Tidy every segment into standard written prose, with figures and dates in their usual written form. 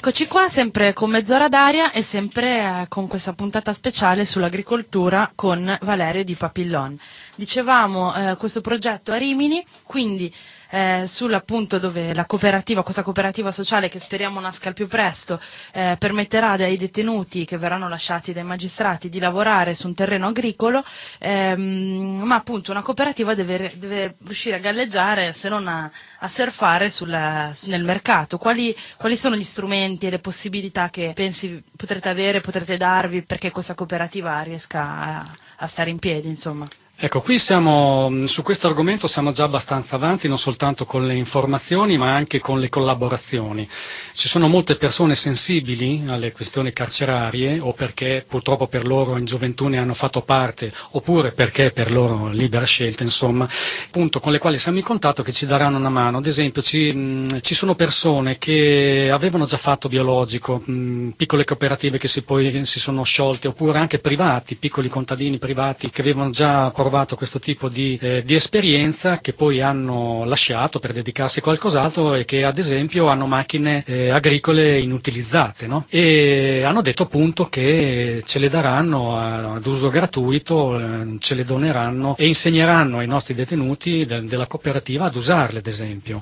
Eccoci qua, sempre con Mezz'ora d'aria e sempre con questa puntata speciale sull'agricoltura con Valerio Di Papillon. Dicevamo questo progetto a Rimini, quindi sull'appunto dove la cooperativa, questa cooperativa sociale che speriamo nasca al più presto, permetterà ai detenuti che verranno lasciati dai magistrati di lavorare su un terreno agricolo, ma appunto una cooperativa deve riuscire a galleggiare, se non a surfare nel mercato. Quali sono gli strumenti e le possibilità che pensi potrete darvi perché questa cooperativa riesca a stare in piedi, insomma? Ecco, qui su questo argomento siamo già abbastanza avanti, non soltanto con le informazioni ma anche con le collaborazioni. Ci sono molte persone sensibili alle questioni carcerarie, o perché purtroppo per loro in gioventù ne hanno fatto parte, oppure perché per loro libera scelta, insomma, appunto, con le quali siamo in contatto, che ci daranno una mano. Ad esempio ci sono persone che avevano già fatto biologico, piccole cooperative che poi si sono sciolte, oppure anche privati, piccoli contadini privati che avevano già provato questo tipo di esperienza, che poi hanno lasciato per dedicarsi a qualcos'altro e che ad esempio hanno macchine agricole inutilizzate, no? E hanno detto appunto che ce le daranno ad uso gratuito, ce le doneranno e insegneranno ai nostri detenuti della cooperativa ad usarle, ad esempio,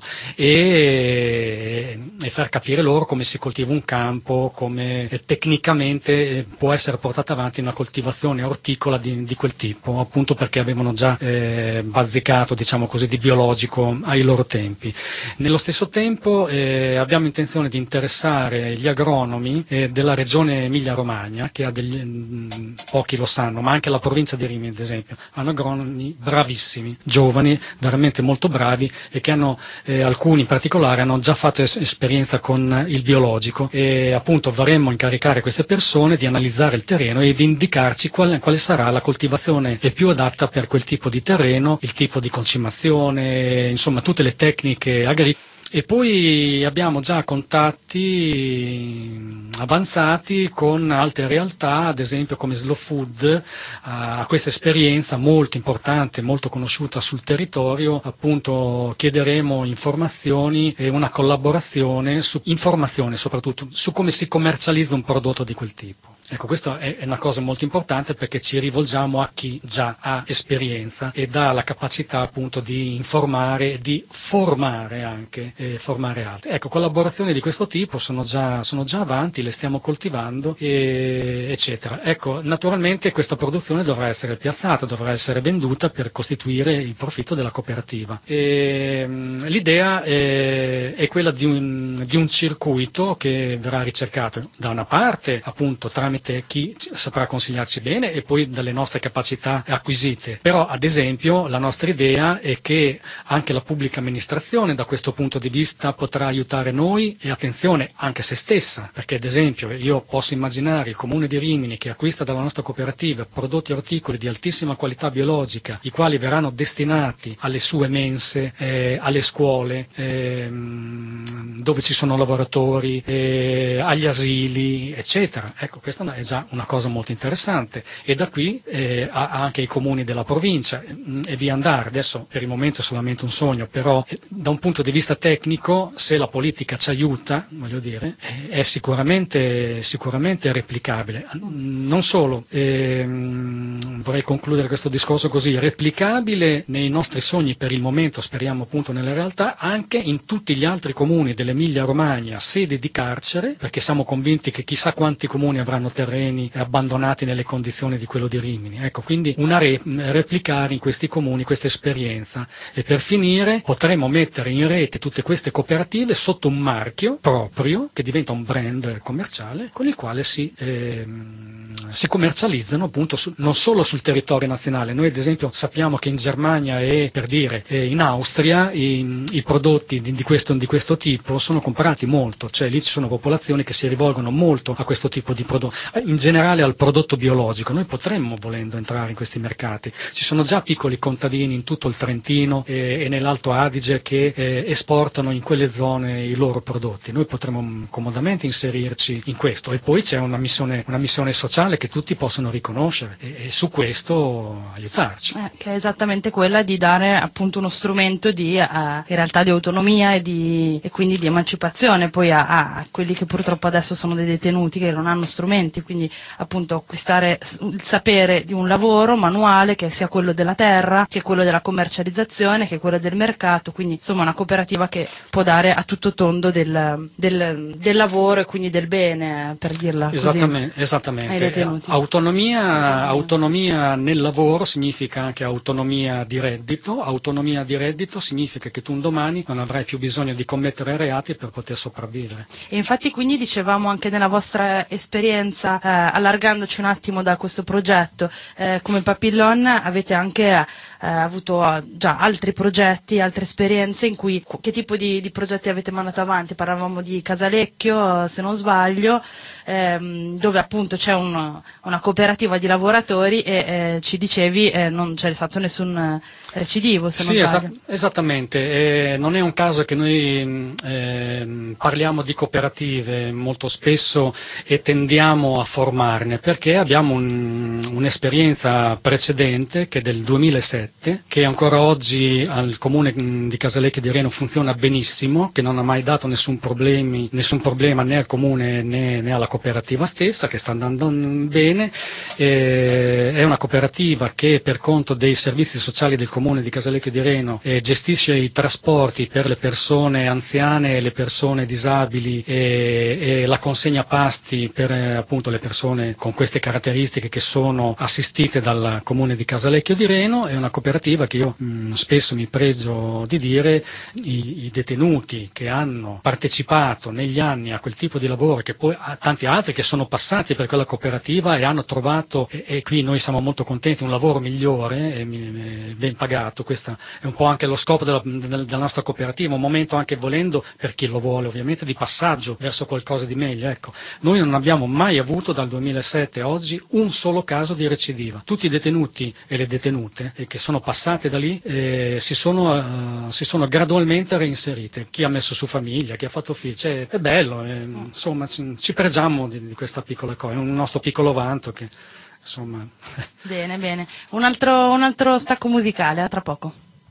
e far capire loro come si coltiva un campo, come tecnicamente può essere portata avanti una coltivazione orticola di quel tipo, appunto perché avevano già bazzicato, diciamo così, di biologico ai loro tempi. Nello stesso tempo abbiamo intenzione di interessare gli agronomi della regione Emilia-Romagna, che ha pochi lo sanno, ma anche la provincia di Rimini, ad esempio, hanno agronomi bravissimi, giovani, veramente molto bravi, e che hanno, alcuni in particolare, hanno già fatto esperienza con il biologico, e appunto vorremmo incaricare queste persone di analizzare il terreno e di indicarci quale sarà la coltivazione più adatta per quel tipo di terreno, il tipo di concimazione, insomma tutte le tecniche agricole. E poi abbiamo già contatti avanzati con altre realtà, ad esempio come Slow Food, a questa esperienza molto importante, molto conosciuta sul territorio. Appunto chiederemo informazioni e una collaborazione informazione soprattutto su come si commercializza un prodotto di quel tipo. Ecco, questa è una cosa molto importante, perché ci rivolgiamo a chi già ha esperienza ed ha la capacità appunto di informare e di formare anche, formare altri. Ecco, collaborazioni di questo tipo sono già avanti, le stiamo coltivando, eccetera. Ecco, naturalmente questa produzione dovrà essere piazzata, dovrà essere venduta per costituire il profitto della cooperativa. L'idea è quella di un circuito che verrà ricercato da una parte appunto tramite chi saprà consigliarci bene e poi dalle nostre capacità acquisite. Però ad esempio la nostra idea è che anche la pubblica amministrazione da questo punto di vista potrà aiutare noi, e attenzione anche se stessa, perché ad esempio io posso immaginare il comune di Rimini che acquista dalla nostra cooperativa prodotti orticoli di altissima qualità biologica, i quali verranno destinati alle sue mense, alle scuole dove ci sono lavoratori, agli asili, eccetera. Ecco, questa è già una cosa molto interessante, e da qui anche i comuni della provincia e via andare. Adesso per il momento è solamente un sogno, però da un punto di vista tecnico, se la politica ci aiuta, voglio dire, è sicuramente replicabile. Non solo, vorrei concludere questo discorso così: replicabile nei nostri sogni per il momento, speriamo appunto nella realtà, anche in tutti gli altri comuni dell'Emilia Romagna, sede di carcere, perché siamo convinti che chissà quanti comuni avranno terreni abbandonati nelle condizioni di quello di Rimini. Ecco, quindi replicare in questi comuni questa esperienza. E per finire potremo mettere in rete tutte queste cooperative sotto un marchio proprio, che diventa un brand commerciale con il quale si commercializzano appunto non solo sul territorio nazionale. Noi ad esempio sappiamo che in Germania e per dire in Austria i prodotti di questo tipo sono comprati molto, cioè lì ci sono popolazioni che si rivolgono molto a questo tipo di prodotto, in generale al prodotto biologico. Noi potremmo, volendo, entrare in questi mercati. Ci sono già piccoli contadini in tutto il Trentino e nell'Alto Adige che esportano in quelle zone i loro prodotti. Noi potremmo comodamente inserirci in questo. E poi c'è una missione sociale che tutti possono riconoscere e su questo aiutarci. Che è esattamente quella di dare appunto uno strumento di in realtà di autonomia e quindi di emancipazione poi a quelli che purtroppo adesso sono dei detenuti che non hanno strumenti, quindi appunto acquistare il sapere di un lavoro manuale che sia quello della terra, che è quello della commercializzazione, che è quello del mercato, quindi insomma una cooperativa che può dare a tutto tondo del lavoro e quindi del bene, per dirla così. Esattamente. Ai detenuti. Autonomia nel lavoro significa anche autonomia di reddito significa che tu un domani non avrai più bisogno di commettere reati per poter sopravvivere. E infatti quindi dicevamo anche nella vostra esperienza, allargandoci un attimo da questo progetto, come Papillon avete anche avuto già altri progetti, altre esperienze in cui, che tipo di progetti avete mandato avanti? Parlavamo di Casalecchio, se non sbaglio, dove appunto c'è una cooperativa di lavoratori e ci dicevi non c'è stato nessun recidivo, se non sbaglio. Esattamente, non è un caso che noi parliamo di cooperative molto spesso e tendiamo a formarne, perché abbiamo un'esperienza precedente che è del 2007, che ancora oggi al comune di Casalecchio di Reno funziona benissimo, che non ha mai dato nessun problema né al comune né alla cooperativa stessa, che sta andando bene. È una cooperativa che per conto dei servizi sociali del comune di Casalecchio di Reno gestisce i trasporti per le persone anziane e le persone disabili e la consegna pasti per appunto le persone con queste caratteristiche che sono assistite dal comune di Casalecchio di Reno. È una cooperativa che io spesso mi pregio di dire i detenuti che hanno partecipato negli anni a quel tipo di lavoro, che poi tanti altri che sono passati per quella cooperativa e hanno trovato, e qui noi siamo molto contenti, un lavoro migliore e ben pagato. Questo è un po' anche lo scopo della nostra cooperativa, un momento anche, volendo, per chi lo vuole ovviamente, di passaggio verso qualcosa di meglio. Ecco, noi non abbiamo mai avuto dal 2007 a oggi un solo caso di recidiva. Tutti i detenuti e le detenute che sono passate da lì si sono gradualmente reinserite. Chi ha messo su famiglia, chi ha fatto figli, è bello, insomma ci pregiamo di questa piccola cosa, è un nostro piccolo vanto che insomma. Bene, un altro stacco musicale, a tra poco.